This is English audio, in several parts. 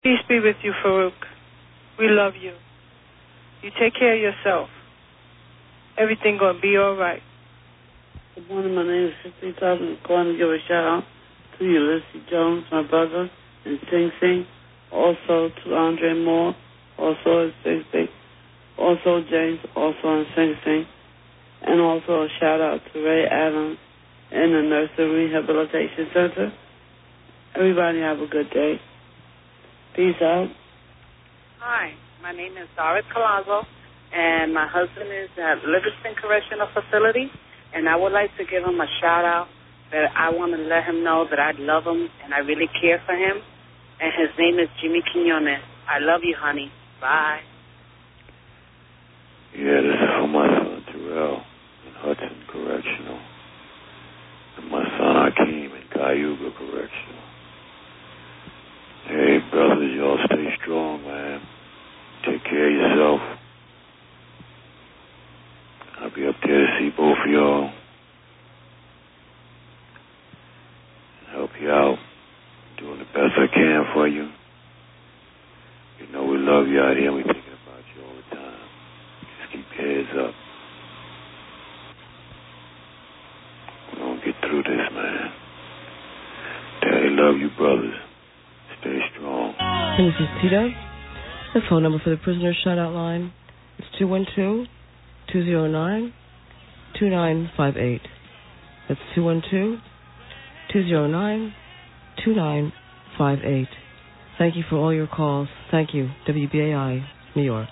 Peace be with you, Farouk. We love you. You take care of yourself. Everything gonna be all right. Good morning. My name is 50,000. I'm calling to give a shout out to Ulysses Jones, my brother, and Sing Sing. Also to Andre Moore, also at Sing Sing. Also James, also in Sing Sing. And also a shout out to Ray Adams in the Nursing Rehabilitation Center. Everybody have a good day. Peace out. Hi, my name is Doris Colazo, and my husband is at Livingston Correctional Facility, and I would like to give him a shout-out that I want to let him know that I love him and I really care for him, and his name is Jimmy Quinones. I love you, honey. Bye. Yeah, this is for my son Terrell in Hudson Correctional, and my son Hakeem in Cayuga Correctional. Hey, brothers, y'all stay strong, man. Take care of yourself. I'll be up there to see both of y'all. Help you out. Doing the best I can for you. You know we love you out here and we're thinking about you all the time. Just keep your heads up. We're going to get through this, man. Daddy love you, brothers. Stay strong. And this is Tito. The phone number for the prisoner shutout line is 212-209-2958. That's 212-209-2958. Thank you for all your calls. Thank you, WBAI, New York.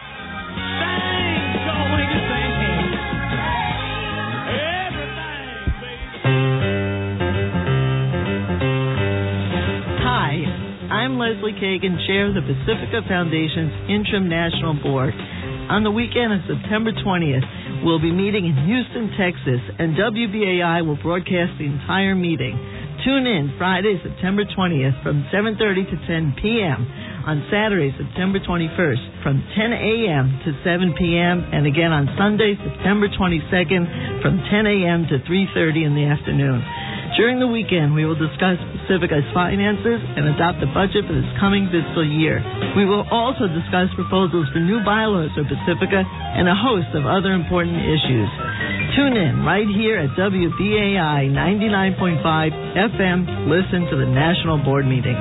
I'm Leslie Kagan, Chair of the Pacifica Foundation's Interim National Board. On the weekend of September 20th, we'll be meeting in Houston, Texas, and WBAI will broadcast the entire meeting. Tune in Friday, September 20th from 7:30 to 10 p.m. On Saturday, September 21st from 10 a.m. to 7 p.m. and again on Sunday, September 22nd from 10 a.m. to 3:30 in the afternoon. During the weekend, we will discuss Pacifica's finances and adopt the budget for this coming fiscal year. We will also discuss proposals for new bylaws for Pacifica and a host of other important issues. Tune in right here at WBAI 99.5 FM. Listen to the National Board meeting.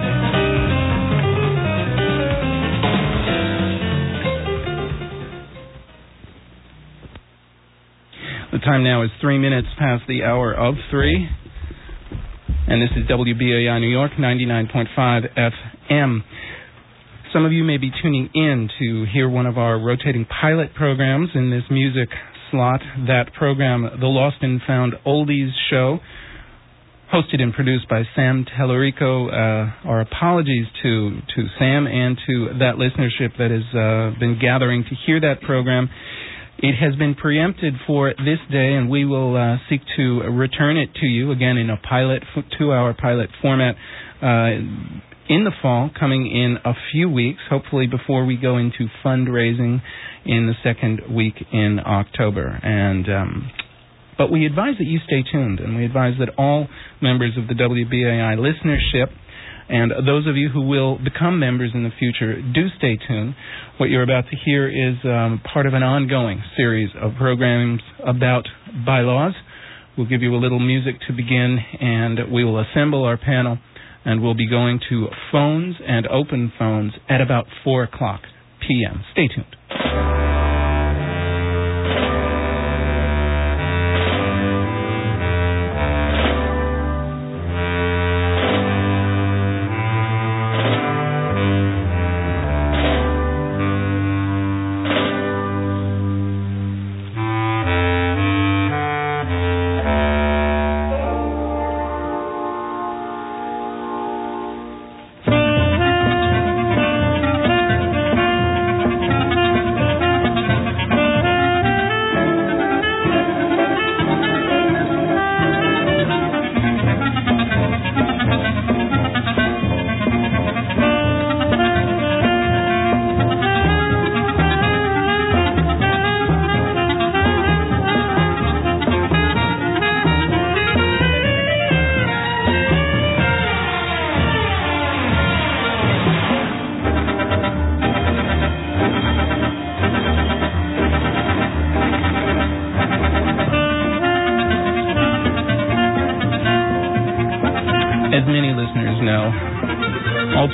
The time now is 3 minutes past the hour of 3. And this is WBAI New York, 99.5 FM. Some of you may be tuning in to hear one of our rotating pilot programs in this music slot. That program, The Lost and Found Oldies Show, hosted and produced by Sam Tellerico. Our apologies to Sam and to that listenership that has been gathering to hear that program. It has been preempted for this day, and we will seek to return it to you again in a pilot, 2-hour pilot format in the fall, coming in a few weeks, hopefully before we go into fundraising in the second week in October. But we advise that you stay tuned, and we advise that all members of the WBAI listenership and those of you who will become members in the future, do stay tuned. What you're about to hear is part of an ongoing series of programs about bylaws. We'll give you a little music to begin, and we will assemble our panel, and we'll be going to phones and open phones at about 4 o'clock p.m. Stay tuned.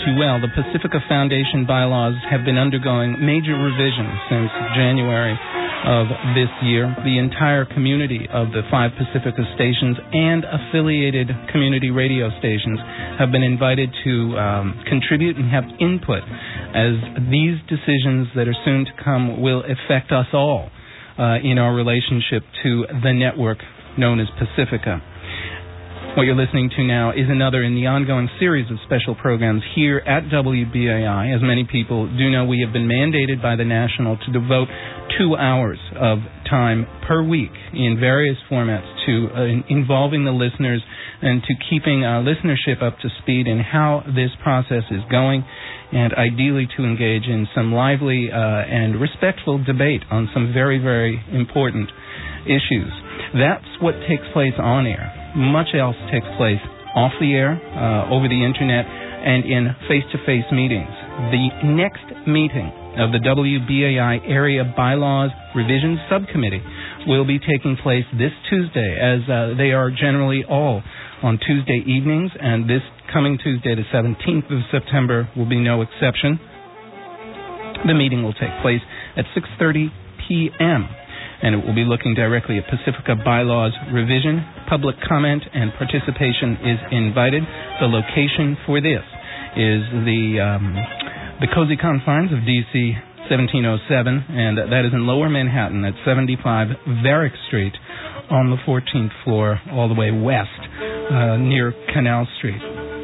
you well, the Pacifica Foundation bylaws have been undergoing major revisions since January of this year. The entire community of the 5 Pacifica stations and affiliated community radio stations have been invited to contribute and have input, as these decisions that are soon to come will affect us all in our relationship to the network known as Pacifica. What you're listening to now is another in the ongoing series of special programs here at WBAI. As many people do know, we have been mandated by the National to devote 2 hours of time per week in various formats to involving the listeners and to keeping listenership up to speed in how this process is going, and ideally to engage in some lively and respectful debate on some very, very important issues. That's what takes place on air. Much else takes place off the air, over the internet, and in face-to-face meetings. The next meeting of the WBAI Area Bylaws Revision Subcommittee will be taking place this Tuesday, as they are generally all on Tuesday evenings, and this coming Tuesday, the 17th of September, will be no exception. The meeting will take place at 6:30 p.m., and it will be looking directly at Pacifica Bylaws revision. Public comment and participation is invited. The location for this is the Cozy Confines of D.C. 1707, and that is in Lower Manhattan at 75 Varick Street on the 14th floor, all the way west, near Canal Street.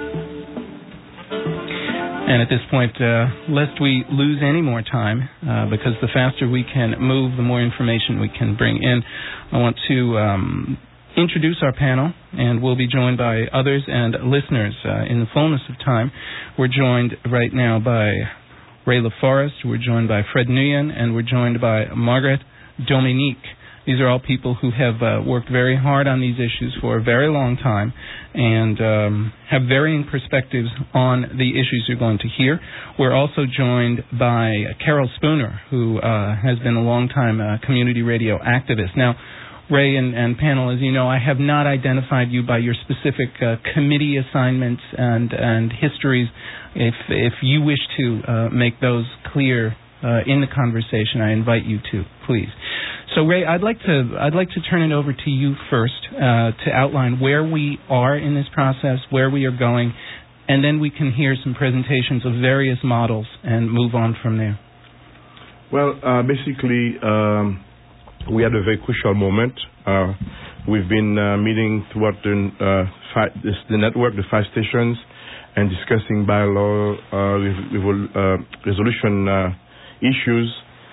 And at this point, lest we lose any more time, because the faster we can move, the more information we can bring in, I want to introduce our panel, and we'll be joined by others and listeners in the fullness of time. We're joined right now by Ray LaForest, we're joined by Fred Nguyen, and we're joined by Margaret Dominique. These are all people who have worked very hard on these issues for a very long time and have varying perspectives on the issues you're going to hear. We're also joined by Carol Spooner, who has been a long-time community radio activist. Now, Ray and panel, as you know, I have not identified you by your specific committee assignments and histories. If you wish to make those clear in the conversation, I invite you to, please. So, Ray, I'd like to turn it over to you first to outline where we are in this process, where we are going, and then we can hear some presentations of various models and move on from there. Well, basically, we had a very crucial moment. We've been meeting throughout the network, the 5 stations, and discussing bylaw resolution issues.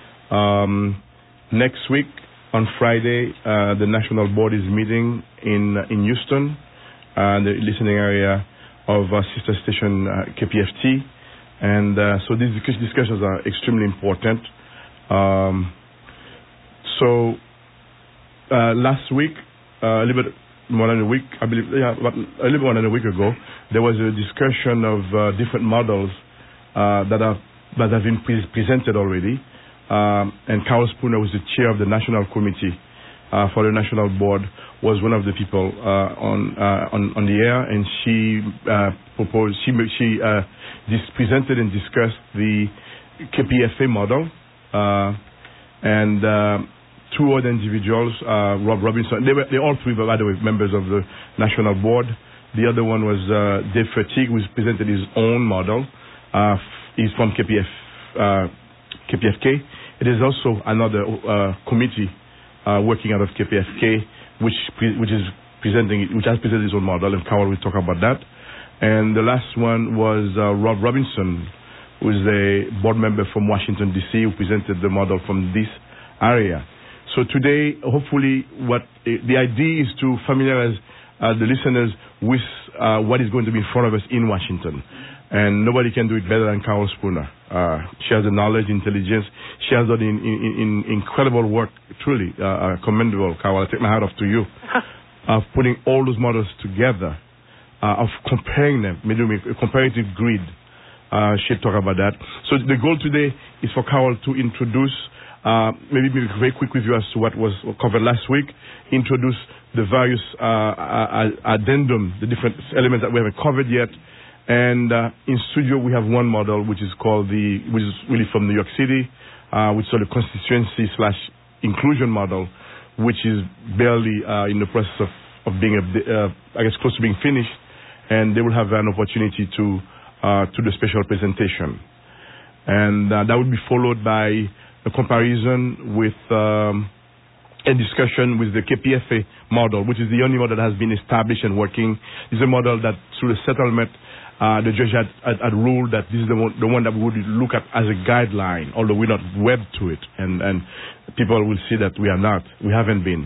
Next week, on Friday, the National Board is meeting in Houston, the listening area of sister station KPFT, and so these discussions are extremely important. So last week, a little bit more than a week, I believe, about a little more than a week ago, there was a discussion of different models that have been presented already. And Carol Spooner, who is the chair of the National Committee for the National Board, was one of the people on the air, and she proposed, she presented and discussed the KPFA model, and 2 other individuals, Rob Robinson. They all 3, by the way, members of the National Board. The other one was Dave Fatigue, who presented his own model. He's from KPFK. It is also another committee working out of KPFK, which has presented his own model, and Carol will talk about that. And the last one was Rob Robinson, who is a board member from Washington, D.C., who presented the model from this area. So today, hopefully, the idea is to familiarize the listeners with what is going to be in front of us in Washington. And nobody can do it better than Carol Spooner. She has the knowledge, intelligence. She has done incredible work, truly commendable, Carol. I take my hat off to you, of putting all those models together, of comparing them, maybe a comparative grid. She'll talk about that. So the goal today is for Carol to introduce, maybe a very quick review as to what was covered last week, introduce the various addendum, the different elements that we haven't covered yet, And in studio, we have one model, which is which is really from New York City, which is the constituency/inclusion model, which is barely in the process of being, I guess, close to being finished. And they will have an opportunity to do the special presentation. And that would be followed by a comparison with a discussion with the KPFA model, which is the only model that has been established and working. It's a model that, through the settlement, the judge had ruled that this is the one that we would look at as a guideline, although we're not wed to it. And people will see that we haven't been.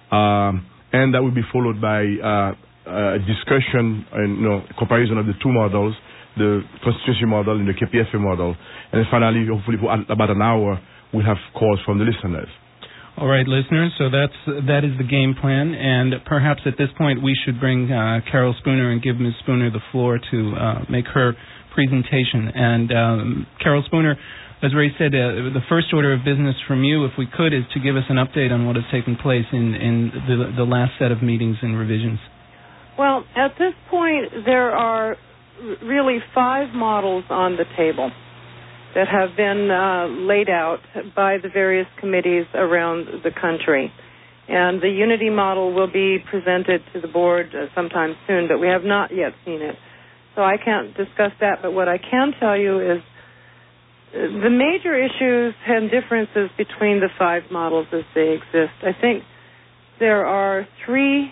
And that will be followed by a discussion and comparison of the two models, the constituency model and the KPFA model. And then finally, hopefully, for about an hour, we'll have calls from the listeners. All right, listeners, so that is the game plan, and perhaps at this point we should bring Carol Spooner and give Ms. Spooner the floor to make her presentation. And Carol Spooner, as Ray said, the first order of business from you, if we could, is to give us an update on what has taken place in the last set of meetings and revisions. Well, at this point, there are really 5 models on the table that have been laid out by the various committees around the country. And the Unity model will be presented to the board sometime soon, but we have not yet seen it. So I can't discuss that, but what I can tell you is the major issues and differences between the 5 models as they exist. I think there are 3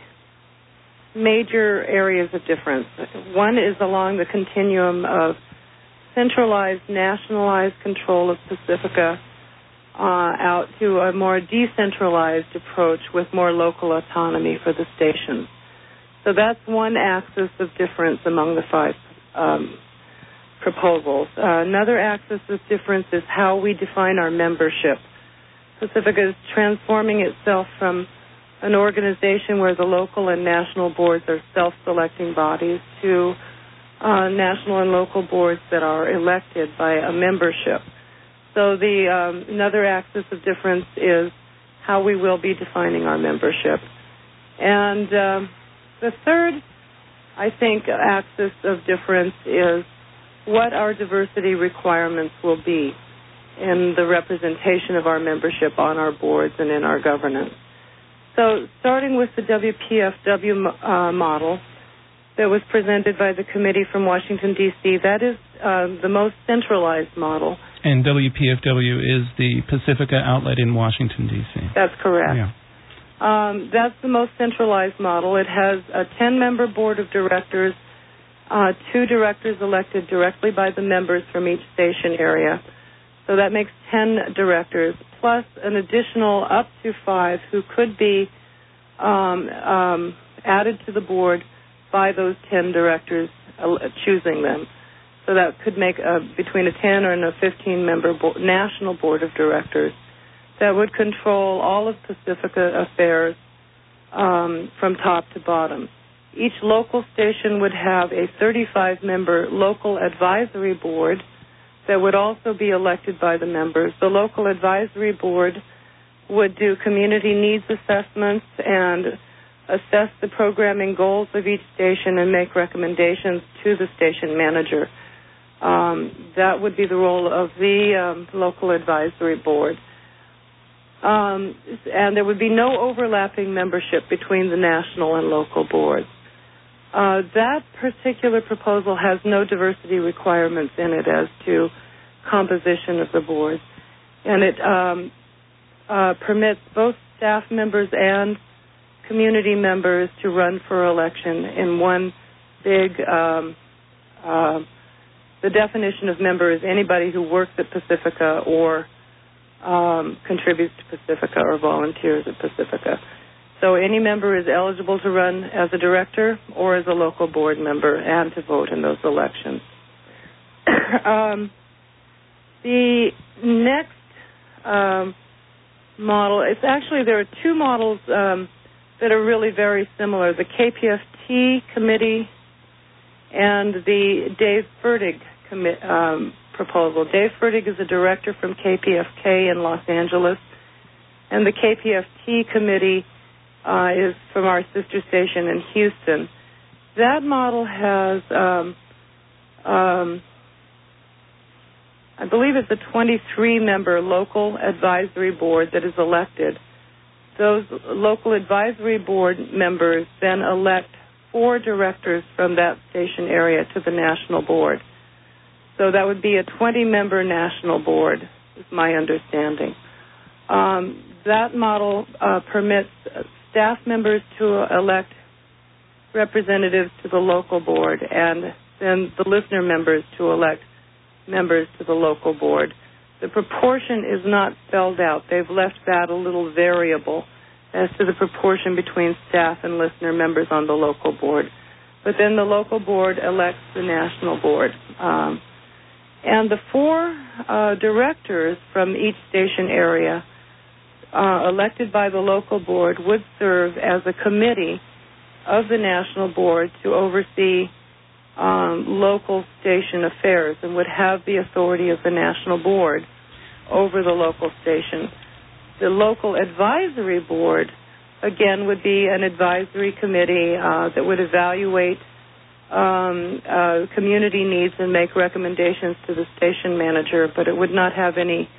major areas of difference. One is along the continuum of centralized, nationalized control of Pacifica out to a more decentralized approach with more local autonomy for the stations. So that's one axis of difference among the 5 proposals. Another axis of difference is how we define our membership. Pacifica is transforming itself from an organization where the local and national boards are self-selecting bodies to national and local boards that are elected by a membership. So the another axis of difference is how we will be defining our membership. And the third, I think, axis of difference is what our diversity requirements will be in the representation of our membership on our boards and in our governance. So starting with the WPFW model that was presented by the committee from Washington, D.C., that is the most centralized model. And WPFW is the Pacifica outlet in Washington, D.C. That's correct. Yeah. That's the most centralized model. It has a 10-member board of directors, 2 directors elected directly by the members from each station area. So that makes 10 directors, plus an additional up to 5 who could be added to the board by those 10 directors choosing them. So that could make between a 10 and a 15-member national board of directors that would control all of Pacifica affairs from top to bottom. Each local station would have a 35-member local advisory board that would also be elected by the members. The local advisory board would do community needs assessments and assess the programming goals of each station and make recommendations to the station manager. That would be the role of the local advisory board. And there would be no overlapping membership between the national and local boards. That particular proposal has no diversity requirements in it as to composition of the board. And it permits both staff members and community members to run for election in one big, the definition of member is anybody who works at Pacifica or contributes to Pacifica or volunteers at Pacifica. So any member is eligible to run as a director or as a local board member and to vote in those elections. The next model, it's actually, there are 2 models that are really very similar. The KPFT committee and the Dave Fertig proposal. Dave Fertig is a director from KPFK in Los Angeles, and the KPFT committee is from our sister station in Houston. That model has I believe it's a 23-member local advisory board that is elected. Those local advisory board members then elect 4 directors from that station area to the national board. So that would be a 20-member national board, is my understanding. That model permits staff members to elect representatives to the local board, and then the listener members to elect members to the local board. The proportion is not spelled out. They've left that a little variable as to the proportion between staff and listener members on the local board. But then the local board elects the national board. And the 4 directors from each station area elected by the local board would serve as a committee of the national board to oversee local station affairs and would have the authority of the national board over the local station. The local advisory board, again, would be an advisory committee that would evaluate community needs and make recommendations to the station manager, but it would not have any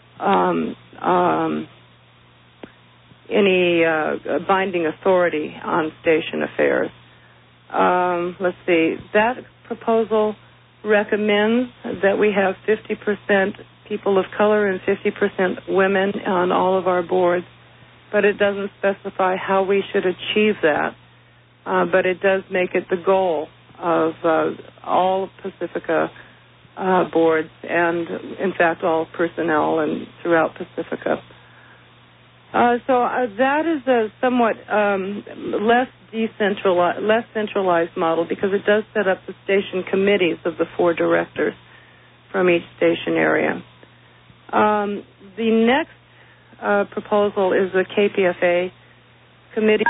binding authority on station affairs. Let's see. That proposal recommends that we have 50% people of color and 50% women on all of our boards, but it doesn't specify how we should achieve that. But it does make it the goal of all Pacifica boards and, in fact, all personnel and throughout Pacifica. So that is a somewhat less centralized model because it does set up the station committees of the 4 directors from each station area. The next proposal is the KPFA committee.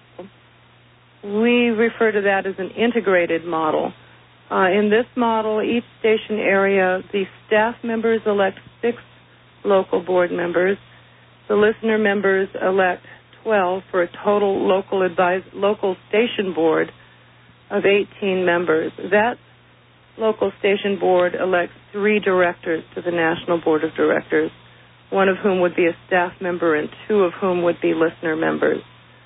We refer to that as an integrated model. In this model, each station area, the staff members elect 6 local board members. The listener members elect 12 for a total local station board of 18 members. That local station board elects 3 directors to the National Board of Directors, one of whom would be a staff member and 2 of whom would be listener members.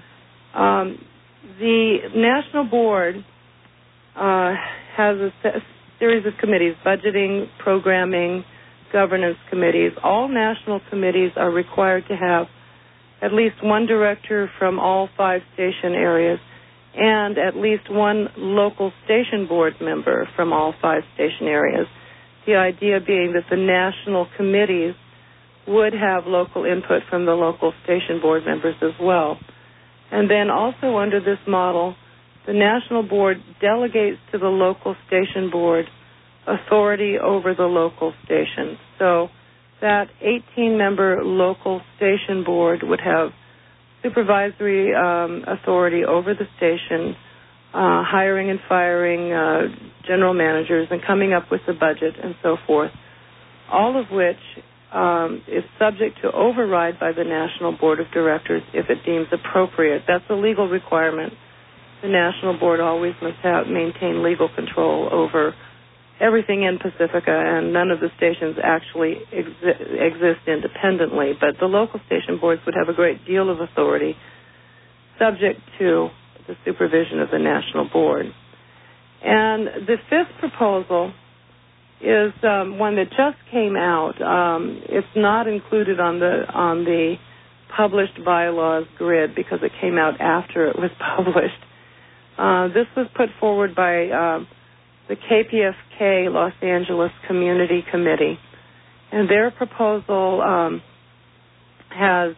The National Board has a series of committees, budgeting, programming, governance committees. All national committees are required to have at least 1 director from all 5 station areas and at least 1 local station board member from all 5 station areas. The idea being that the national committees would have local input from the local station board members as well. And then also under this model, the national board delegates to the local station board authority over the local station. So that 18-member local station board would have supervisory authority over the station, hiring and firing general managers and coming up with the budget and so forth, all of which is subject to override by the National Board of Directors if it deems appropriate. That's a legal requirement. The National Board always must maintain legal control over everything in Pacifica, and none of the stations actually exist independently. But the local station boards would have a great deal of authority subject to the supervision of the National Board. And the 5th proposal is one that just came out. It's not included on the published bylaws grid because it came out after it was published. This was put forward by the KPFK Los Angeles Community Committee, and their proposal has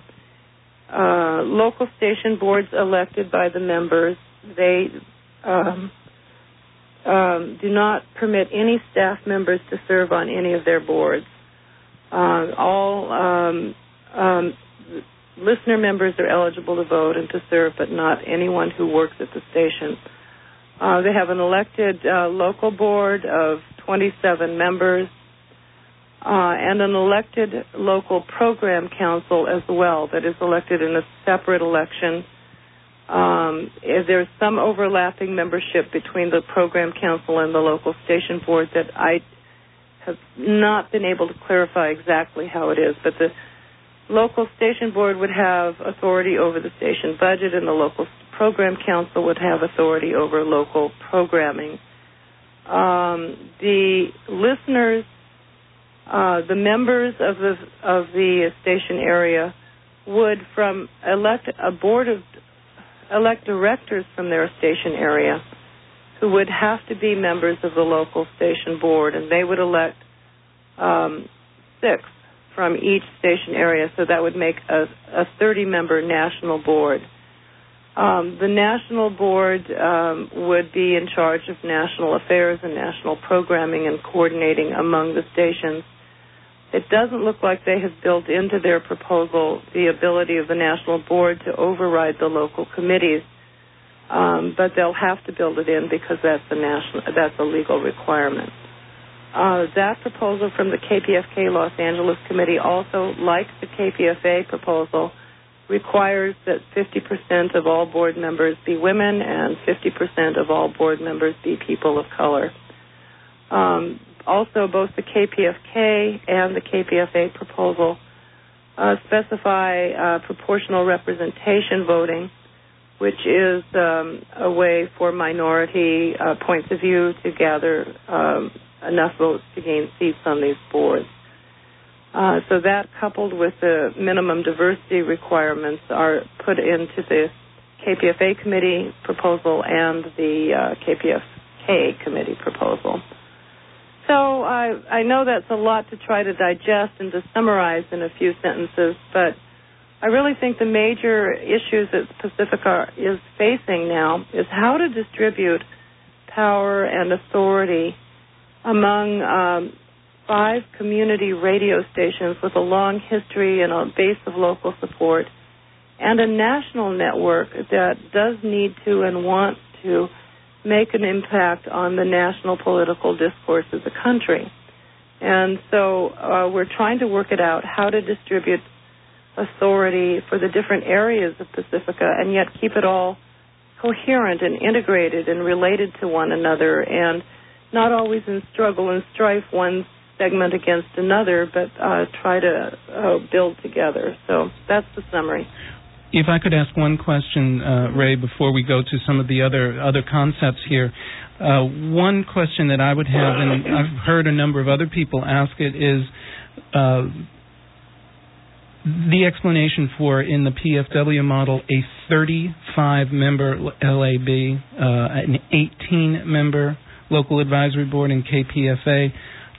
local station boards elected by the members. They do not permit any staff members to serve on any of their boards. All listener members are eligible to vote and to serve, but not anyone who works at the station. They have an elected local board of 27 members and an elected local program council as well that is elected in a separate election There's some overlapping membership between the program council and the local station board that I have not been able to clarify exactly how it is, but the local station board would have authority over the station budget, and the local program council would have authority over local programming. The listeners, the members of the station area would elect directors from their station area who would have to be members of the local station board, and they would elect 6 from each station area, so that would make a 30-member national board. The national board would be in charge of national affairs and national programming and coordinating among the stations. It doesn't look like they have built into their proposal the ability of the national board to override the local committees, but they'll have to build it in because that's a legal requirement. That proposal from the KPFK Los Angeles Committee, also like the KPFA proposal, requires that 50% of all board members be women and 50% of all board members be people of color. Also, both the KPFK and the KPFA proposal specify proportional representation voting, which is a way for minority points of view to gather enough votes to gain seats on these boards. So that, coupled with the minimum diversity requirements, are put into the KPFA committee proposal and the KPFK committee proposal. So I know that's a lot to try to digest and to summarize in a few sentences, but I really think the major issues that Pacifica is facing now is how to distribute power and authority among 5 community radio stations with a long history and a base of local support, and a national network that does need to and wants to make an impact on the national political discourse of the country. And so we're trying to work it out, how to distribute authority for the different areas of Pacifica and yet keep it all coherent and integrated and related to one another, and not always in struggle and strife one segment against another, but try to build together. So that's the summary. If I could ask one question, Ray, before we go to some of the other concepts here. One question that I would have, and I've heard a number of other people ask it, is the explanation for, in the PFW model, a 35-member LAB, an 18-member local advisory board in KPFA.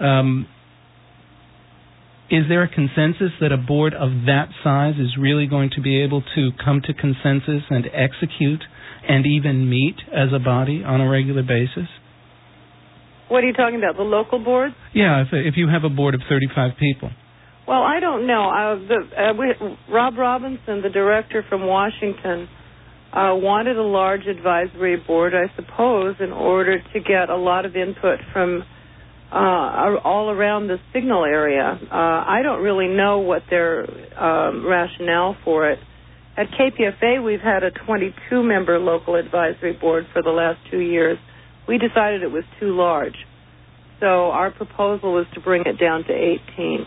Is there a consensus that a board of that size is really going to be able to come to consensus and execute and even meet as a body on a regular basis? What are you talking about, the local board? Yeah, if you have a board of 35 people. Well, I don't know. Rob Robinson, the director from Washington, wanted a large advisory board, I suppose, in order to get a lot of input from all around the signal area. I don't really know what their rationale for it. At KPFA, we've had a 22-member local advisory board for the last 2 years. We decided it was too large. So our proposal is to bring it down to 18.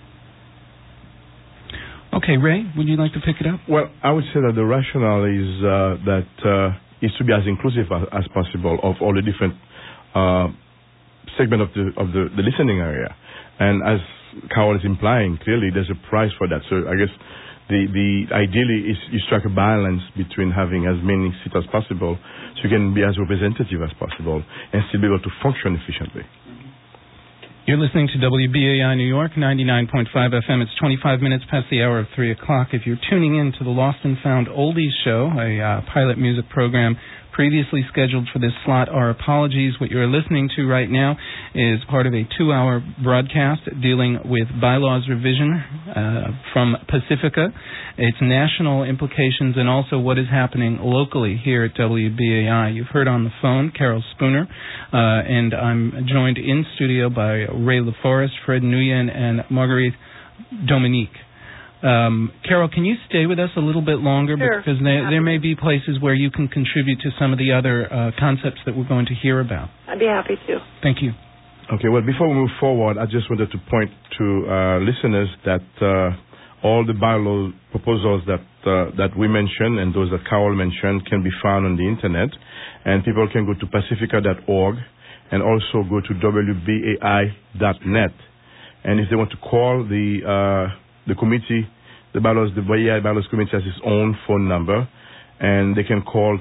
Okay, Ray, would you like to pick it up? Well, I would say that the rationale is is to be as inclusive as possible of all the different segment of the listening area, and as Carol is implying, clearly there's a price for that. So I guess the ideally is you strike a balance between having as many seats as possible, so you can be as representative as possible and still be able to function efficiently. You're listening to WBAI New York, 99.5 FM. It's 25 minutes past the hour of 3 o'clock. If you're tuning in to the Lost and Found Oldies Show, a pilot music program previously scheduled for this slot, our apologies. What you're listening to right now is part of a 2-hour broadcast dealing with bylaws revision from Pacifica, its national implications, and also what is happening locally here at WBAI. You've heard on the phone Carol Spooner, and I'm joined in studio by Ray LaForest, Fred Nguyen, and Marguerite Dominique. Carol, can you stay with us a little bit longer? Sure. Because there may be places where you can contribute to some of the other concepts that we're going to hear about. I'd be happy to. Thank you. Okay, well, before we move forward, I just wanted to point to listeners that all the bylaw proposals that we mentioned and those that Carol mentioned can be found on the Internet, and people can go to pacifica.org and also go to wbai.net. And if they want to call the committee, the BAI Bylaws Committee has its own phone number, and they can call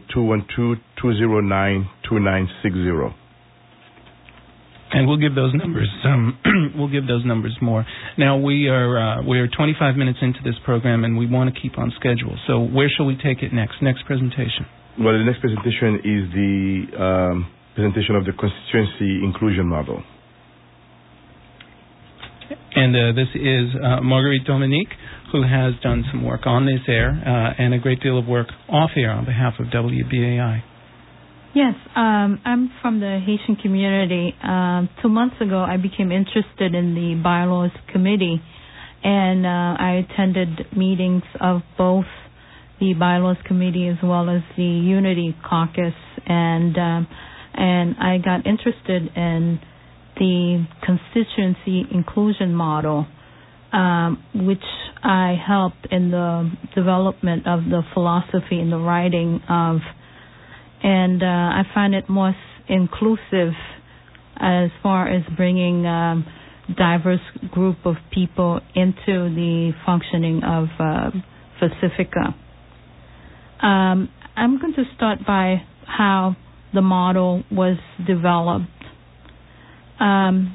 212-209-2960. And we'll give those numbers. We'll give those numbers more. Now we're 25 minutes into this program, and we want to keep on schedule. So where shall we take it next? Next presentation. Well, the next presentation is the presentation of the constituency inclusion model. And this is Marguerite Dominique, who has done some work on this air and a great deal of work off air on behalf of WBAI. Yes, I'm from the Haitian community. 2 months ago, I became interested in the Bylaws Committee, and I attended meetings of both the Bylaws Committee as well as the Unity Caucus, and I got interested in the constituency inclusion model, which I helped in the development of the philosophy and the writing of. And I find it most inclusive as far as bringing diverse group of people into the functioning of Pacifica. I'm going to start by how the model was developed. The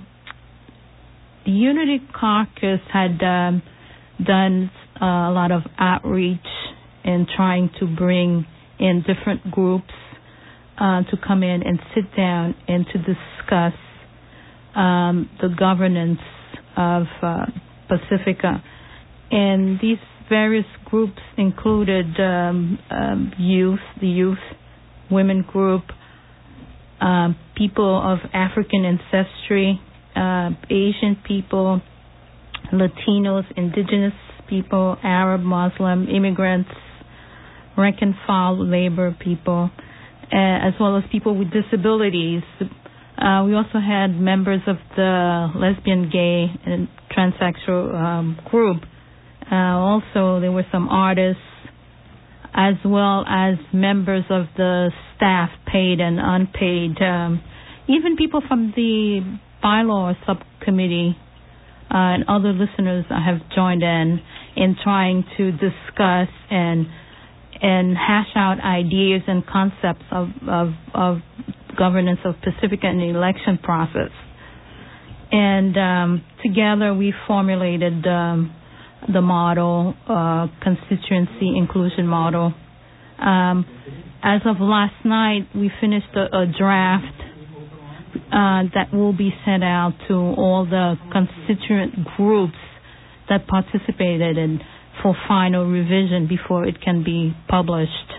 Unity Caucus had done a lot of outreach in trying to bring in different groups to come in and sit down and to discuss the governance of Pacifica. And these various groups included youth, the youth, women group, people of African ancestry, Asian people, Latinos, indigenous people, Arab, Muslim, immigrants, rank and file labor people, as well as people with disabilities. We also had members of the lesbian, gay, and transsexual group. Also, there were some artists, as well as members of the staff, paid and unpaid. Even people from the bylaw subcommittee and other listeners have joined in trying to discuss and hash out ideas and concepts of governance of Pacifica and the election process. And together we formulated the model, constituency inclusion model. As of last night, we finished a draft that will be sent out to all the constituent groups that participated in for final revision before it can be published.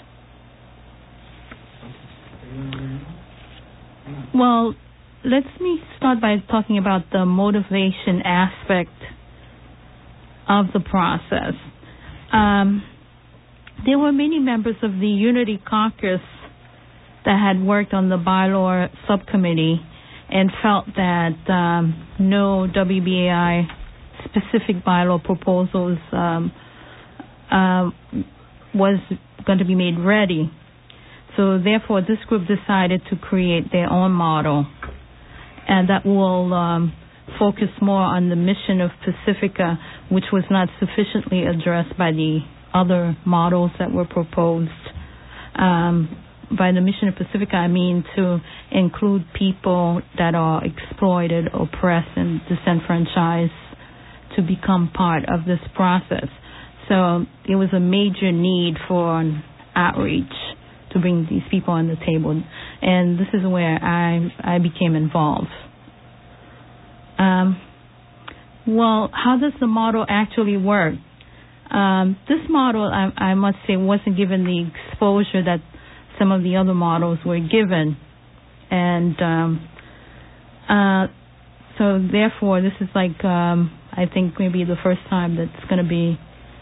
Well, let me start by talking about the motivation aspect of the process. There were many members of the Unity Caucus that had worked on the bylaw subcommittee and felt that no WBAI specific bylaw proposals was going to be made ready. So therefore, this group decided to create their own model, and that will focus more on the mission of Pacifica, which was not sufficiently addressed by the other models that were proposed. By the mission of Pacifica, I mean to include people that are exploited, oppressed, and disenfranchised to become part of this process. So it was a major need for outreach to bring these people on the table. And this is where I became involved. Well, how does the model actually work? This model, I must say, wasn't given the exposure that some of the other models were given. And so therefore, this is like, I think maybe the first time that's going to be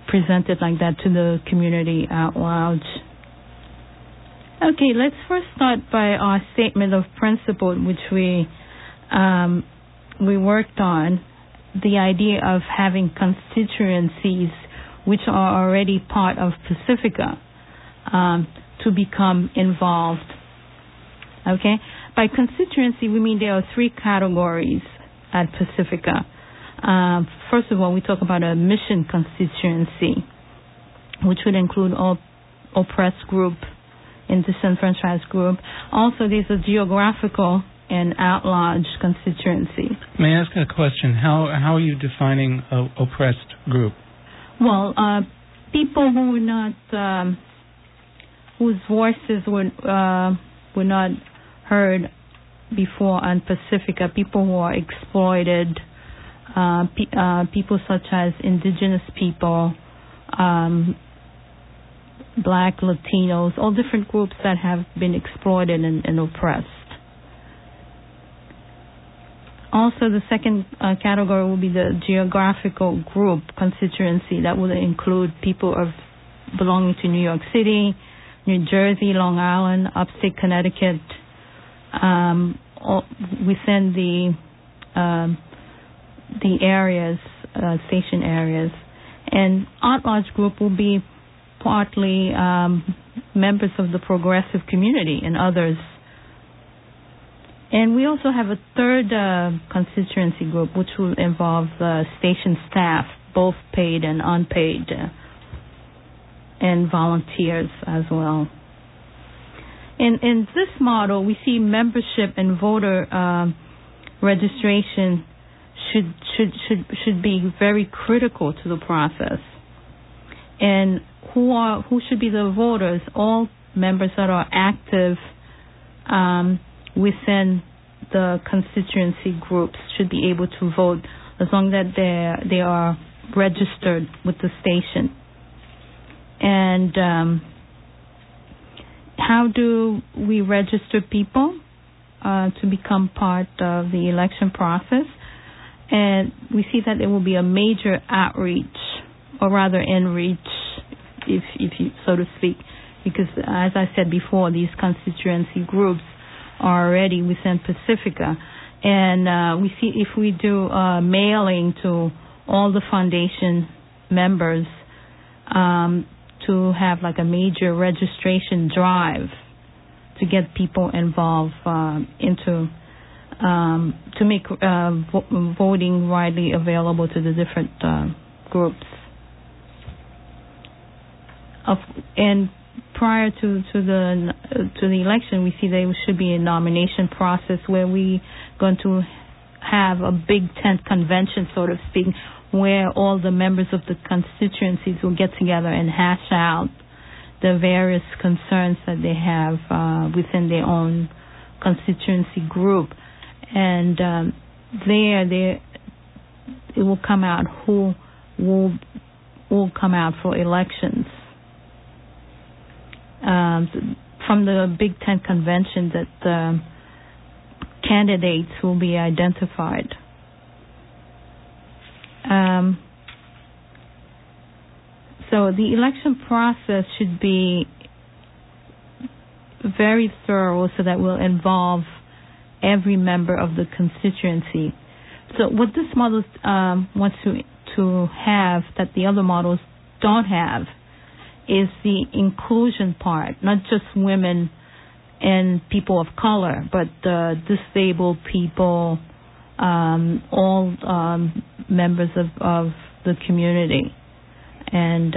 present it like that to the community out loud. Okay, let's first start by our statement of principle, which we worked on, the idea of having constituencies which are already part of Pacifica to become involved. Okay? By constituency, we mean there are three categories at Pacifica. First of all, we talk about a mission constituency, which would include all oppressed group and disenfranchised group. Also, there's a geographical and at-large constituency. May I ask a question? How are you defining an oppressed group? Well, people who were not, whose voices were not heard before on Pacifica, people who are exploited, people such as indigenous people, Black, Latinos, all different groups that have been exploited and oppressed. Also, the second category will be the geographical group constituency. That will include people belonging to New York City, New Jersey, Long Island, upstate Connecticut, within the areas, station areas. And at-large group will be partly members of the progressive community and others. And we also have a third constituency group, which will involve station staff, both paid and unpaid, and volunteers as well. In this model, we see membership and voter registration should be very critical to the process. And who should be the voters? All members that are active within the constituency groups should be able to vote, as long as they are registered with the station. And how do we register people to become part of the election process? And we see that there will be a major outreach, or rather inreach, if you so to speak, because as I said before, these constituency groups are already within Pacifica, and we see if we do mailing to all the foundation members to have like a major registration drive to get people involved to make voting widely available to the different groups. And prior to the election, we see there should be a nomination process where we going to have a big tent convention, so to speak, where all the members of the constituencies will get together and hash out the various concerns that they have within their own constituency group. And it will come out who will come out for elections. From the Big Tent Convention, that candidates will be identified. So the election process should be very thorough, so that will involve every member of the constituency. So what this model wants to have that the other models don't have is the inclusion part, not just women and people of color, but disabled people, all members of the community. And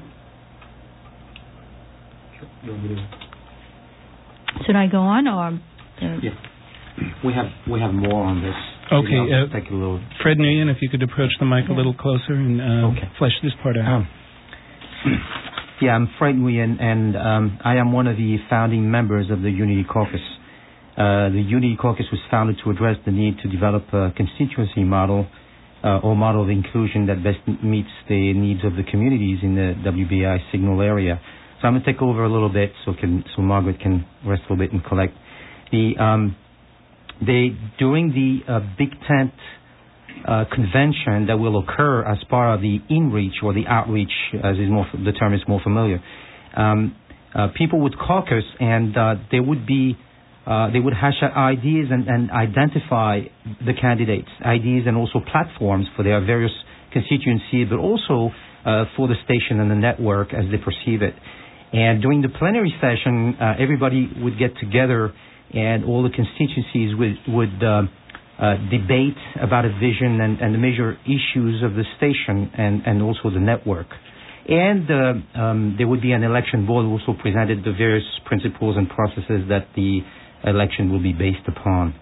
should I go on, or? Yeah. We have more on this. Okay. Take a little. Fred Nguyen, if you could approach the mic a little closer and flesh this part out. Yeah, I'm Fred Nguyen, and I am one of the founding members of the Unity Caucus. The Unity Caucus was founded to address the need to develop a constituency model or model of inclusion that best meets the needs of the communities in the WBAI signal area. So I'm going to take over a little bit so Margaret can rest a little bit and collect. During the Big Tent convention that will occur as part of the in-reach or the outreach, as the term is more familiar. People would caucus, and they would hash out ideas and identify the candidates, ideas and also platforms for their various constituencies, but also for the station and the network as they perceive it. And during the plenary session, everybody would get together, and all the constituencies would debate about a vision and the major issues of the station and also the network. And there would be an election board who also presented the various principles and processes that the election will be based upon.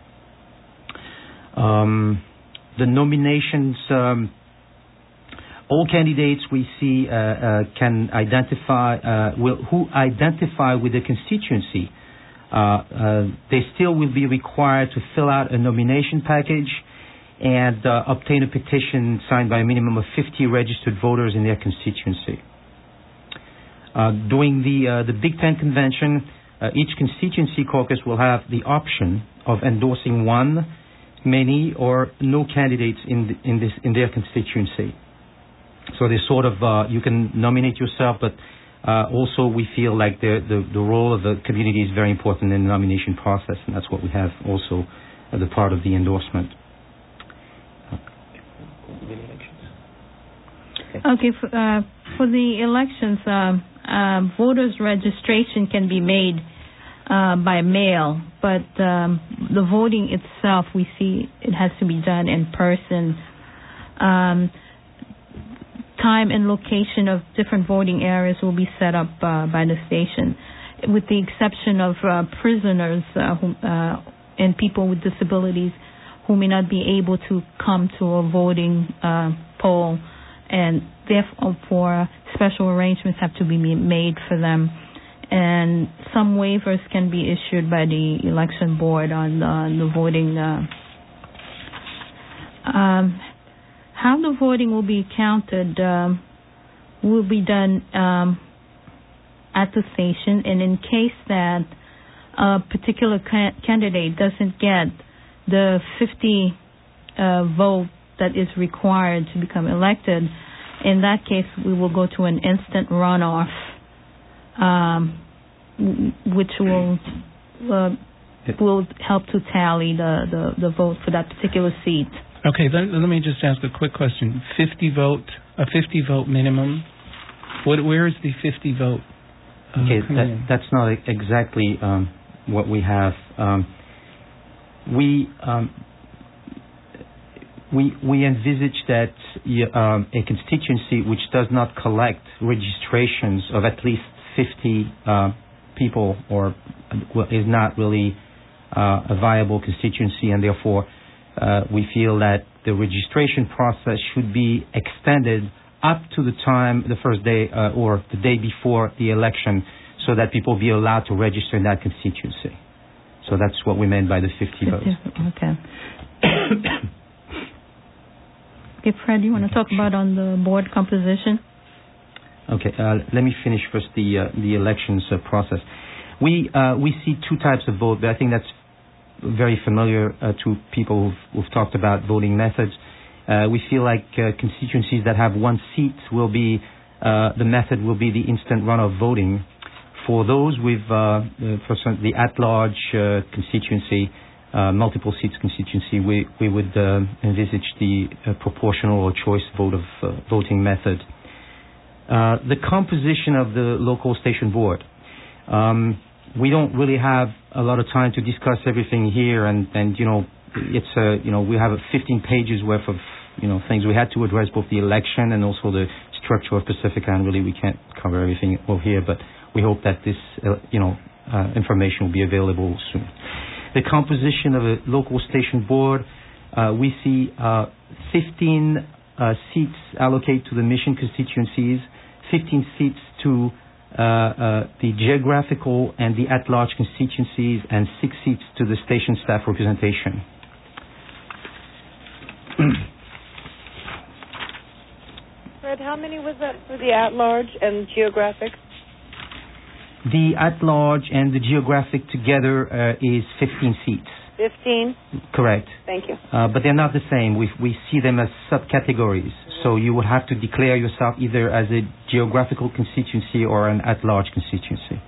The nominations, all candidates we see can identify, who identify with the constituency. They still will be required to fill out a nomination package and obtain a petition signed by a minimum of 50 registered voters in their constituency. During the Big Ten Convention, each constituency caucus will have the option of endorsing one, many, or no candidates in their constituency. So they sort of you can nominate yourself, but also we feel like the role of the community is very important in the nomination process, and that's what we have also as a part of the endorsement. Okay, for the elections, voters' registration can be made by mail, but the voting itself, we see it has to be done in person. Time and location of different voting areas will be set up by the station, with the exception of prisoners and people with disabilities who may not be able to come to a voting poll, and therefore special arrangements have to be made for them. And some waivers can be issued by the election board on the voting. How the voting will be counted will be done at the station, and in case that a particular candidate doesn't get the 50 vote that is required to become elected, in that case we will go to an instant runoff, which will help to tally the vote for that particular seat. Okay, let me just ask a quick question. A 50 vote minimum. Where is the 50 vote? Okay, that's not exactly what we have. We envisage that a constituency which does not collect registrations of at least 50 people is not really a viable constituency, and therefore we feel that the registration process should be extended up to the first day or the day before the election, so that people be allowed to register in that constituency. So that's what we meant by the 50 votes. Okay. Okay, Fred, you want to talk about on the board composition? Okay, let me finish first the elections process. We see two types of vote, but I think that's very familiar to people who've talked about voting methods. We feel like constituencies that have one seat will be the method will be the instant runoff voting. For those with the at-large constituency, multiple seats constituency, we would envisage the proportional or choice voting method. The composition of the local station board. We don't really have a lot of time to discuss everything here, and it's we have 15 pages worth of things we had to address, both the election and also the structure of Pacifica, and really we can't cover everything over here, but we hope that this information will be available soon. The composition of a local station board, we see 15 seats allocated to the mission constituencies, 15 seats to the geographical and the at-large constituencies, and 6 seats to the station staff representation. Fred, how many was that for the at-large and geographic? The at-large and the geographic together is 15 seats. 15? Correct. Thank you. But they're not the same. We see them as subcategories. So you would have to declare yourself either as a geographical constituency or an at-large constituency.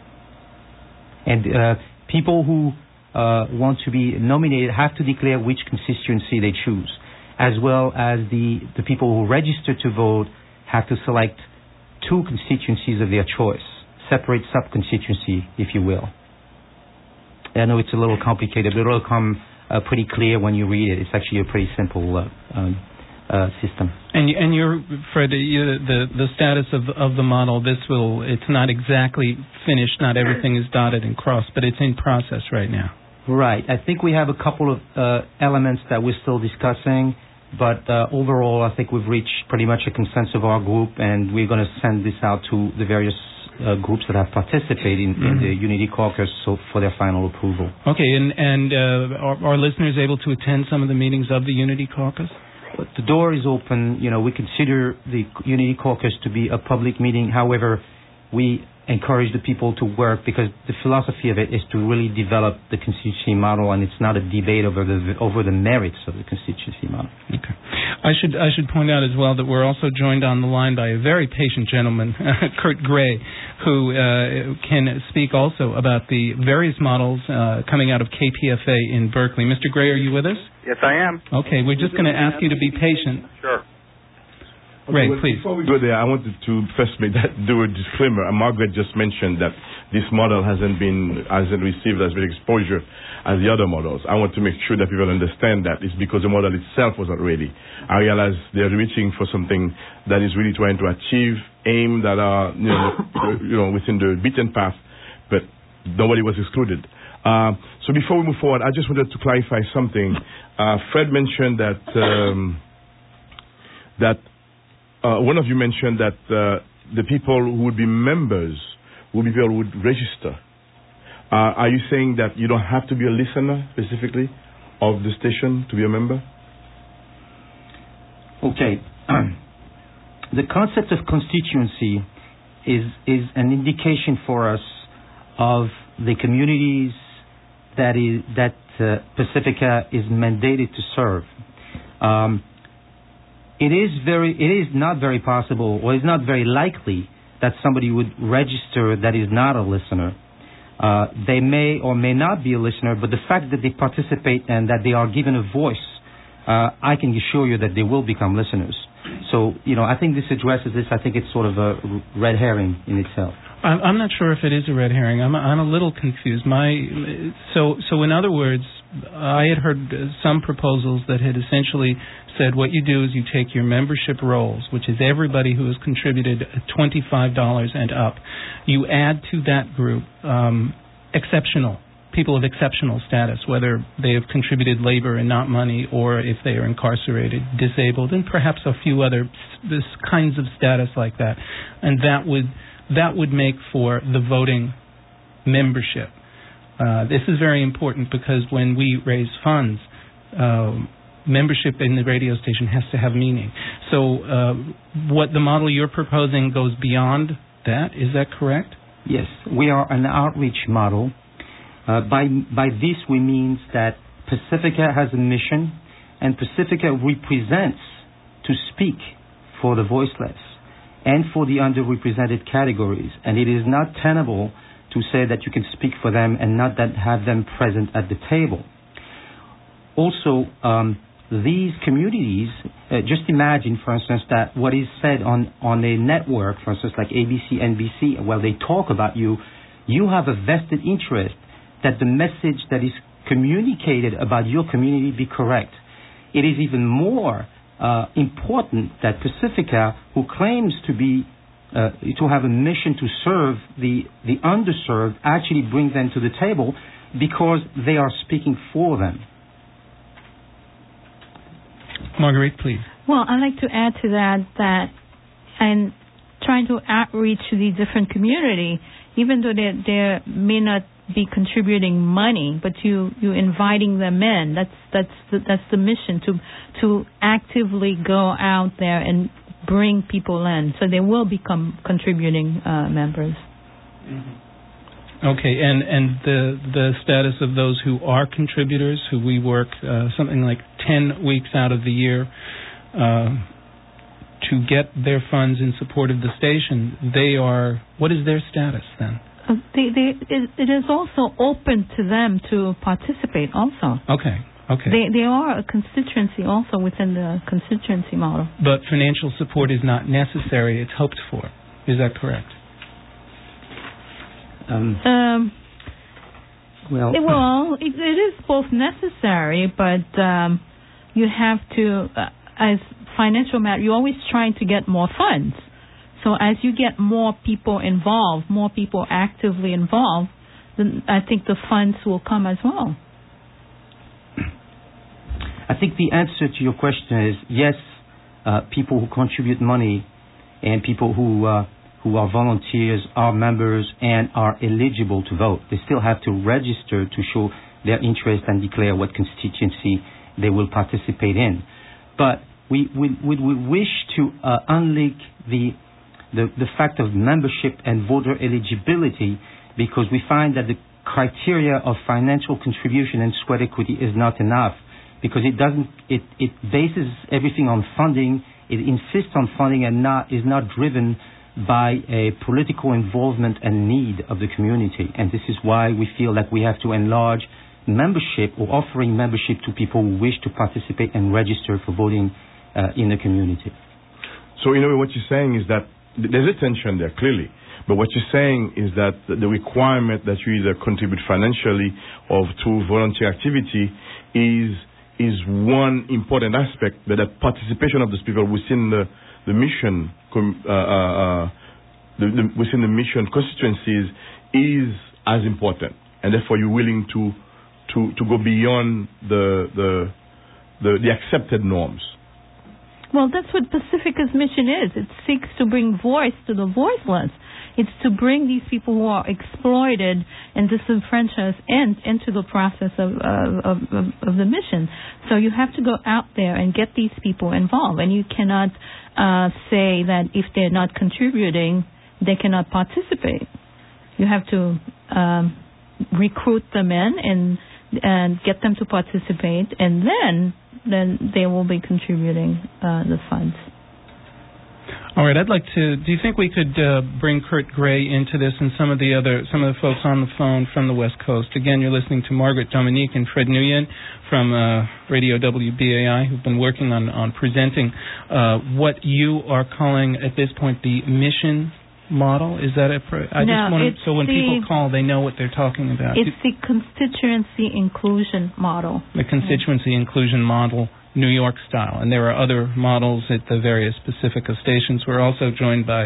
And people who want to be nominated have to declare which constituency they choose, as well as the people who register to vote have to select 2 constituencies of their choice, separate sub-constituency, if you will. I know it's a little complicated, but it'll come pretty clear when you read it. It's actually a pretty simple system. And you're, Fred, the status of the model, it's not exactly finished, not everything is dotted and crossed, but it's in process right now. Right. I think we have a couple of elements that we're still discussing, but overall I think we've reached pretty much a consensus of our group, and we're going to send this out to the various groups that have participated in the Unity Caucus for their final approval. Okay, and are listeners able to attend some of the meetings of the Unity Caucus? But the door is open. We consider the Unity Caucus to be a public meeting. However, we encourage the people to work because the philosophy of it is to really develop the constituency model, and it's not a debate over the merits of the constituency model. Okay. I should point out as well that we're also joined on the line by a very patient gentleman, Kurt Gray, who can speak also about the various models coming out of KPFA in Berkeley. Mr. Gray, are you with us? Yes, I am. Okay, we're just going to ask you to be patient. Sure. Ray, please. Before we go there, I wanted to first do a disclaimer. Margaret just mentioned that this model hasn't received as much exposure as the other models. I want to make sure that people understand that it's because the model itself was not ready. I realize they're reaching for something that is really trying to achieve aims that are within the beaten path, but nobody was excluded. So before we move forward, I just wanted to clarify something. Fred mentioned that one of you mentioned that the people who would be members would be people who would register. Are you saying that you don't have to be a listener specifically of the station to be a member? Okay. The concept of constituency is an indication for us of the communities that Pacifica is mandated to serve. It is not very possible, or it's not very likely that somebody would register that is not a listener. They may or may not be a listener, but the fact that they participate and that they are given a voice, I can assure you that they will become listeners. So, I think this addresses this. I think it's sort of a red herring in itself. I'm not sure if it is a red herring. I'm a little confused. So in other words, I had heard some proposals that had essentially said what you do is you take your membership rolls, which is everybody who has contributed $25 and up. You add to that group people of exceptional status, whether they have contributed labor and not money, or if they are incarcerated, disabled, and perhaps a few other kinds of status like that. And that would make for the voting membership. This is very important because when we raise funds, membership in the radio station has to have meaning. So what the model you're proposing goes beyond that. Is that correct? Yes. We are an outreach model. By this we mean that Pacifica has a mission, and Pacifica represents to speak for the voiceless and for the underrepresented categories. And it is not tenable to say that you can speak for them and not have them present at the table. Also, these communities, just imagine, for instance, that what is said on a network, for instance, like ABC, NBC, where they talk about you have a vested interest that the message that is communicated about your community be correct. It is even more important that Pacifica, who claims to have a mission to serve the underserved, actually bring them to the table because they are speaking for them. Marguerite, please. Well, I'd like to add to that I'm trying to outreach to the different community, even though they may not be contributing money, but you inviting them in. That's the mission, to actively go out there and bring people in, so they will become contributing members. Mm-hmm. Okay, and the status of those who are contributors, who we work something like 10 weeks out of the year to get their funds in support of the station, what is their status then? It is also open to them to participate also. Okay. They are a constituency also within the constituency model. But financial support is not necessary, it's hoped for. Is that correct? It is both necessary, but you have to, as financial matter, you're always trying to get more funds. So as you get more people involved, more people actively involved, then I think the funds will come as well. I think the answer to your question is yes, people who contribute money and people who are volunteers, are members, and are eligible to vote. They still have to register to show their interest and declare what constituency they will participate in. But we wish to unlink the fact of membership and voter eligibility, because we find that the criteria of financial contribution and sweat equity is not enough, because it bases everything on funding. It insists on funding and is not driven by a political involvement and need of the community. And this is why we feel that we have to enlarge membership, or offering membership to people who wish to participate and register for voting in the community. So, in a way, what you're saying is that there's a tension there, clearly. But what you're saying is that the requirement that you either contribute financially or through volunteer activity is one important aspect, but that participation of those people within the mission within the mission constituencies is as important, and therefore you're willing to go beyond the accepted norms. Well, that's what Pacifica's mission is. It seeks to bring voice to the voiceless. It's to bring these people who are exploited and disenfranchised into the process of the mission. So you have to go out there and get these people involved. And you cannot say that if they're not contributing, they cannot participate. You have to recruit them in and get them to participate, and then they will be contributing the funds. All right, do you think we could bring Kurt Gray into this and some of the folks on the phone from the West Coast? Again, you're listening to Margaret Dominique and Fred Nguyen from Radio WBAI, who've been working on presenting what you are calling at this point the mission model. Is that it? So when people call, they know what they're talking about. It's the constituency inclusion model. The constituency inclusion model, New York style, and there are other models at the various Pacifica stations. We're also joined by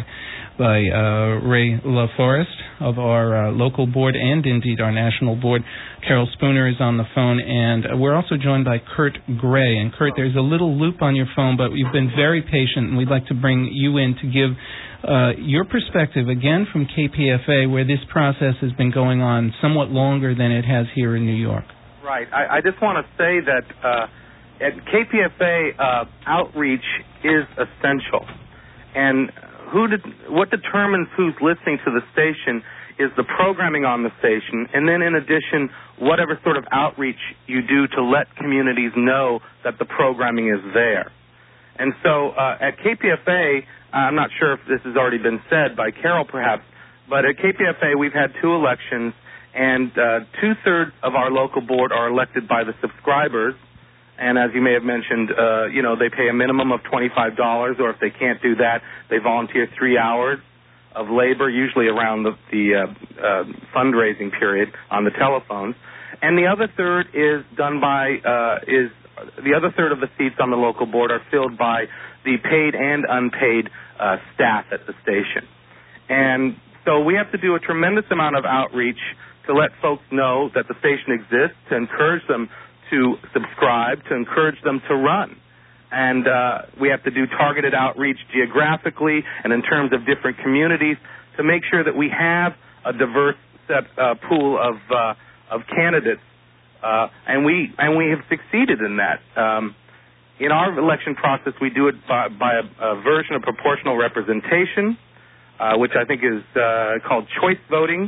Ray LaForest of our local board and indeed our national board. Carol Spooner is on the phone, and we're also joined by Kurt Gray. And Kurt, there's a little loop on your phone, but you've been very patient, and we'd like to bring you in to give your perspective, again from KPFA, where this process has been going on somewhat longer than it has here in New York. Right. I just want to say that at KPFA, outreach is essential. And what determines who's listening to the station is the programming on the station, and then in addition, whatever sort of outreach you do to let communities know that the programming is there. And so at KPFA, I'm not sure if this has already been said by Carol perhaps, but at KPFA we've had 2 elections, and 2/3 of our local board are elected by the subscribers. And as you may have mentioned, they pay a minimum of $25, or if they can't do that, they volunteer 3 hours of labor, usually around the fundraising period on the telephones. And the other third is done by the other third of the seats on the local board are filled by the paid and unpaid staff at the station. And so we have to do a tremendous amount of outreach to let folks know that the station exists, to encourage them to subscribe, to encourage them to run. And we have to do targeted outreach geographically and in terms of different communities to make sure that we have a diverse pool of candidates. And we have succeeded in that. In our election process, we do it by a version of proportional representation, which I think is called choice voting.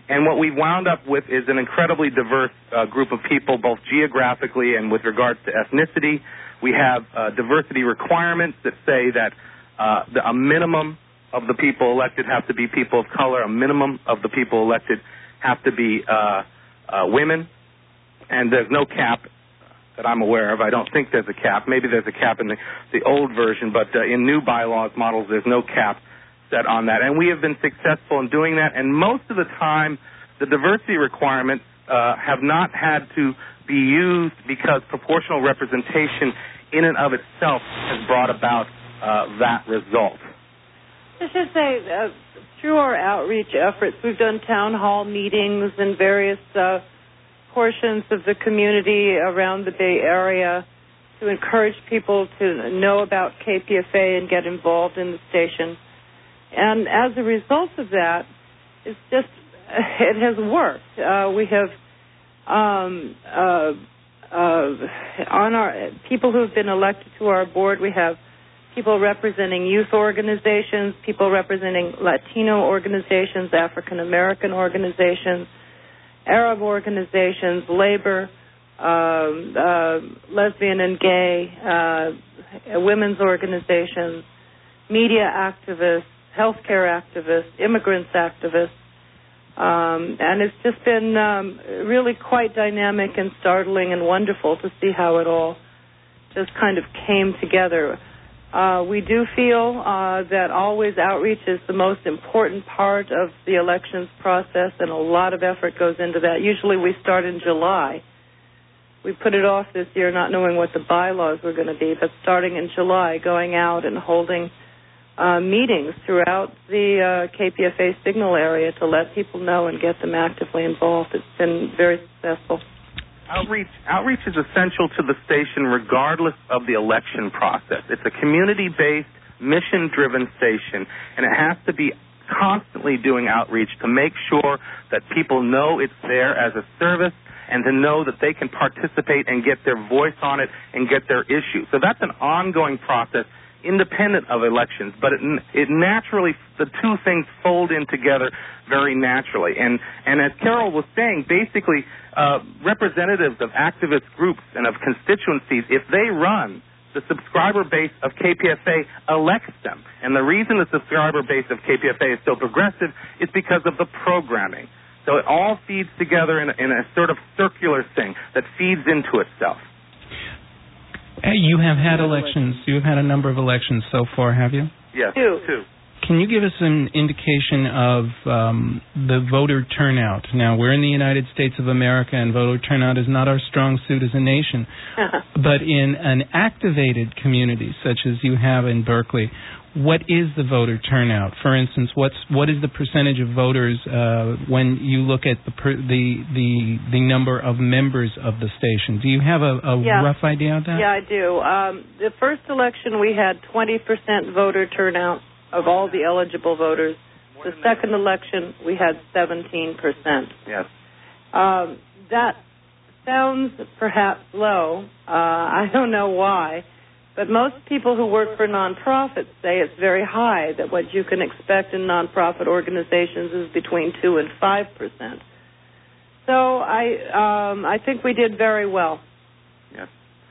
And what we've wound up with is an incredibly diverse group of people, both geographically and with regards to ethnicity. We have diversity requirements that say that a minimum of the people elected have to be people of color, a minimum of the people elected have to be women, and there's no cap that I'm aware of. I don't think there's a cap. Maybe there's a cap in the old version, but in new bylaws models, there's no cap set on that. And we have been successful in doing that, and most of the time, the diversity requirements have not had to be used because proportional representation in and of itself has brought about that result. I should say, through our outreach efforts, we've done town hall meetings in various portions of the community around the Bay Area to encourage people to know about KPFA and get involved in the station. And as a result of that, it has worked. We have on our people who have been elected to our board, we have people representing youth organizations, people representing Latino organizations, African American organizations, Arab organizations, labor, lesbian and gay, women's organizations, media activists, healthcare activists, immigrants activists. And it's just been really quite dynamic and startling and wonderful to see how it all just kind of came together. We do feel that always outreach is the most important part of the elections process, and a lot of effort goes into that. Usually we start in July. We put it off this year not knowing what the bylaws were going to be, but starting in July, going out and holding meetings throughout the KPFA signal area to let people know and get them actively involved. It's been very successful. Outreach is essential to the station regardless of the election process. It's a community-based, mission-driven station, and it has to be constantly doing outreach to make sure that people know it's there as a service and to know that they can participate and get their voice on it and get their issue. So that's an ongoing process independent of elections, but it naturally, the two things fold in together very naturally. And as Carol was saying, basically, representatives of activist groups and of constituencies, if they run, the subscriber base of KPFA elects them. And the reason the subscriber base of KPFA is so progressive is because of the programming. So it all feeds together in a sort of circular thing that feeds into itself. You have had elections. You have had a number of elections so far, have you? Yes, two. Can you give us an indication of the voter turnout? Now, we're in the United States of America, and voter turnout is not our strong suit as a nation. But in an activated community, such as you have in Berkeley, what is the voter turnout? For instance, what is the percentage of voters when you look at the number of members of the station? Do you have a rough idea of that? Yeah, I do. The first election, we had 20% voter turnout of all the eligible voters. The second election, we had 17%. Yes. That sounds perhaps low. I don't know why. But most people who work for nonprofits say it's very high, that what you can expect in nonprofit organizations is between 2 and 5%. So I think we did very well. Yes.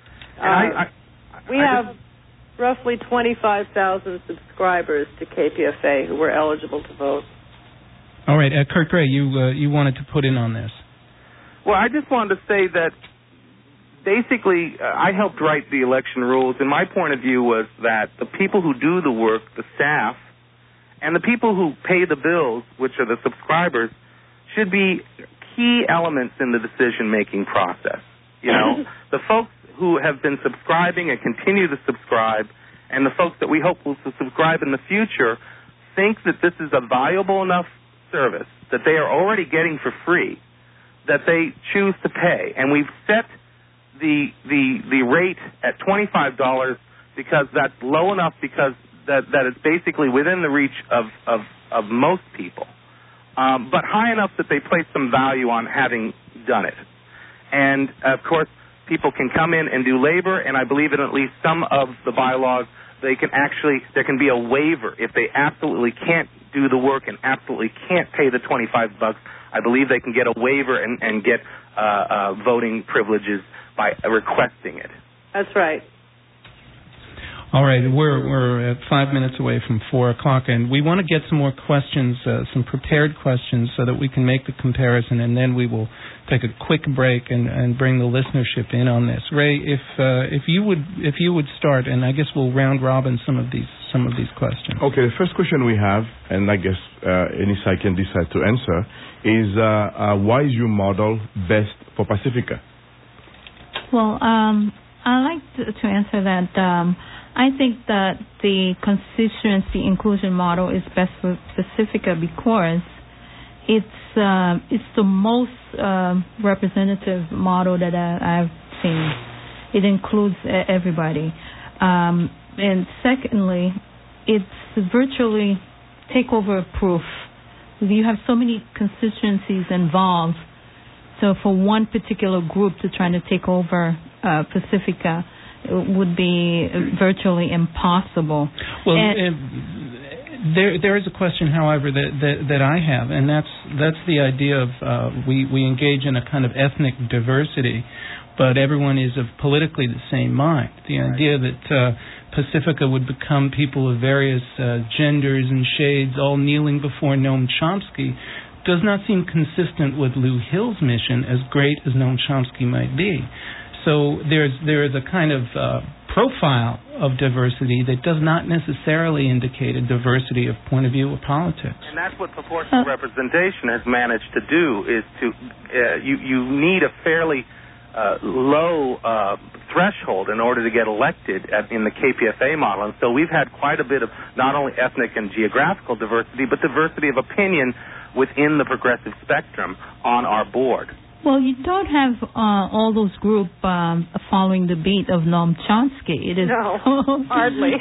We have roughly 25,000 subscribers to KPFA who were eligible to vote. All right. Kurt Gray, you wanted to put in on this. Well, I just wanted to say that basically, I helped write the election rules, and my point of view was that the people who do the work, the staff, and the people who pay the bills, which are the subscribers, should be key elements in the decision-making process. You know, the folks who have been subscribing and continue to subscribe, and the folks that we hope will subscribe in the future, think that this is a valuable enough service that they are already getting for free, that they choose to pay. And we've set the rate at $25 because that's low enough because that it's basically within the reach of most people, but high enough that they place some value on having done it. And, of course, people can come in and do labor, and I believe in at least some of the bylaws there can be a waiver if they absolutely can't do the work and absolutely can't pay the $25 I believe they can get a waiver and get voting privileges by requesting it. That's right. All right, we're at 5 minutes away from 4 o'clock, and we want to get some more questions, some prepared questions, so that we can make the comparison, and then we will take a quick break and bring the listenership in on this. Ray, if you would start, and I guess we'll round robin some of these questions. Okay, the first question we have, and I guess any side can decide to answer, is why is your model best for Pacifica? Well, I like to answer that. I think that the constituency inclusion model is best for Pacifica because it's the most representative model that I've seen. It includes everybody, and secondly, it's virtually takeover proof. You have so many constituencies involved, so for one particular group to try to take over Pacifica would be virtually impossible. Well, there is a question, however, that I have, and that's the idea of we engage in a kind of ethnic diversity, but everyone is of politically the same mind. The idea that Pacifica would become people of various genders and shades all kneeling before Noam Chomsky does not seem consistent with Lou Hill's mission, as great as Noam Chomsky might be. So there is a kind of profile of diversity that does not necessarily indicate a diversity of point of view or politics. And that's what proportional representation has managed to do, is to you need a fairly low threshold in order to get elected in the KPFA model. And so we've had quite a bit of not only ethnic and geographical diversity, but diversity of opinion within the progressive spectrum on our board. Well, you don't have all those groups following the beat of Noam Chomsky. It is hardly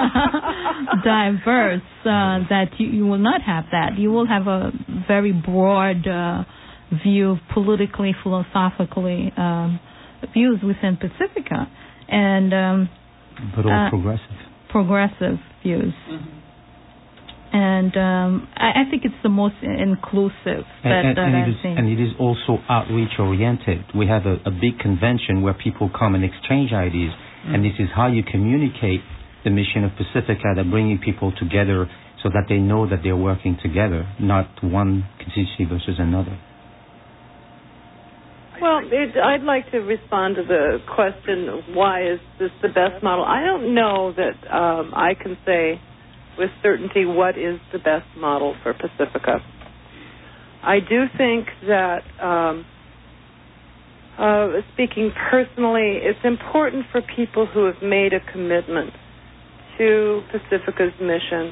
diverse that you will not have that. You will have a very broad view, politically, philosophically, views within Pacifica, and but all progressive views. Mm-hmm. And I think it's the most inclusive that I've seen. And it is also outreach-oriented. We have a big convention where people come and exchange ideas, and this is how you communicate the mission of Pacifica, that bringing people together so that they know that they're working together, not one constituency versus another. Well, I'd like to respond to the question, why is this the best model? I don't know that I can say with certainty what is the best model for Pacifica. I do think that, speaking personally, it's important for people who have made a commitment to Pacifica's mission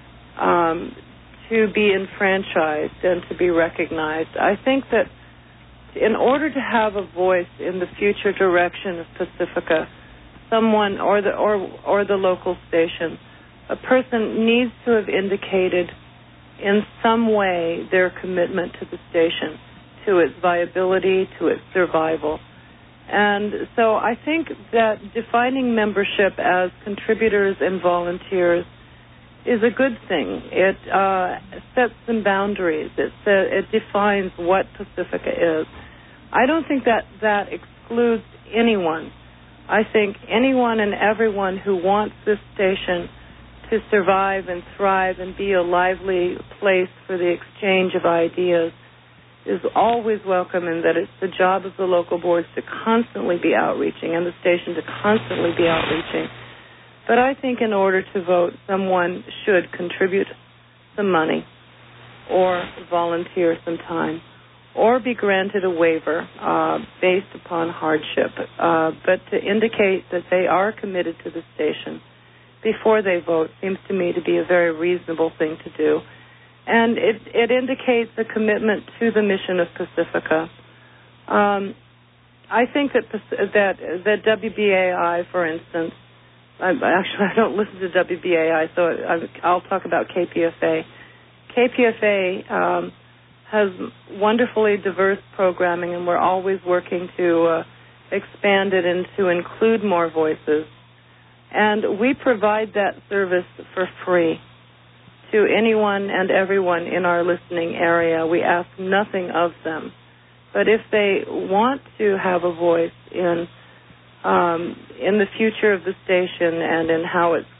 to be enfranchised and to be recognized. I think that in order to have a voice in the future direction of Pacifica, someone or the local station, a person needs to have indicated in some way their commitment to the station, to its viability, to its survival. And so I think that defining membership as contributors and volunteers is a good thing. It sets some boundaries. It defines what Pacifica is. I don't think that excludes anyone. I think anyone and everyone who wants this station to survive and thrive and be a lively place for the exchange of ideas is always welcome, and that it's the job of the local boards to constantly be outreaching and the station to constantly be outreaching. But I think in order to vote, someone should contribute some money or volunteer some time or be granted a waiver based upon hardship, but to indicate that they are committed to the station before they vote seems to me to be a very reasonable thing to do. And it indicates a commitment to the mission of Pacifica. I think that WBAI, for instance, I don't listen to WBAI, so I'll talk about KPFA. KPFA has wonderfully diverse programming, and we're always working to expand it and to include more voices. And we provide that service for free to anyone and everyone in our listening area. We ask nothing of them. But if they want to have a voice in the future of the station and in how it's